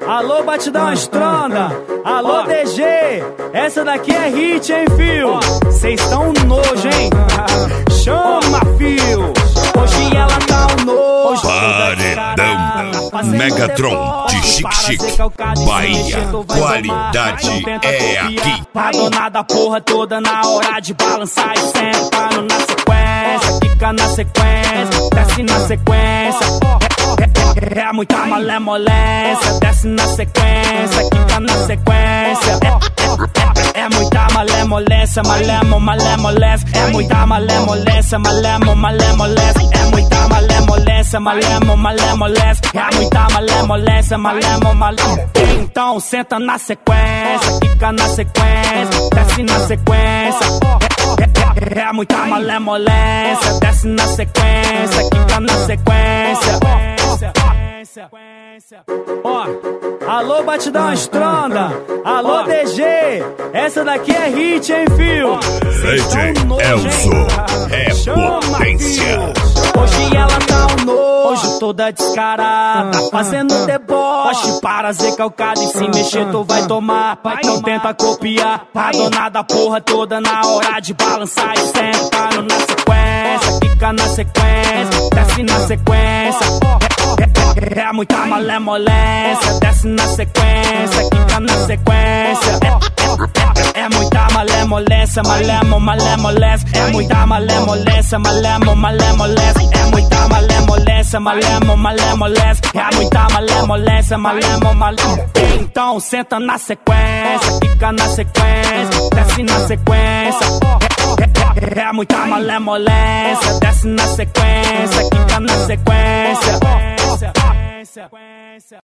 Alô, batidão estronda. Alô, DG. Essa daqui é hit, hein, fio? Cês tão nojo, hein? Chama, fio. Hoje ela tá um nojo. Paredão Megatron de Chique-Chique, Bahia. Qualidade é aqui. Padonada a porra toda na hora de balançar e sentando na sequência. Fica na sequência, desce na sequência. É muita malemolência, desce na sequência, quica na sequência. É muita malemolência, malemolência. É muita malemolência, malemolência. É muita malemolência, malemolência. É muita malemolência, malemolência. Então senta na sequência, quica na sequência, desce na sequência. É muita malemolência, desce na sequência, quica na sequência. Ó, alô, batidão estronda. Alô, DG. Essa daqui é hit, hein, fio? DJ Elzo é potência. Hoje ela tá um nojo, toda descarada, fazendo deboche para ser calcada. E se mexer tu vai tomar, então tenta copiar. Padonada a porra toda na hora de balançar e sentando na sequência. Fica na sequência, desce na sequência. É muita malemolência, desce na sequência, quica na sequência. É muita malemolência, malemolência. É muita malemolência, malemolência. É muita malemolência, malemolência. É muita malemolência, malemolência. Então senta na sequência, quica na sequência, desce na sequência. É muita malemolência, desce na sequência, quica na sequência.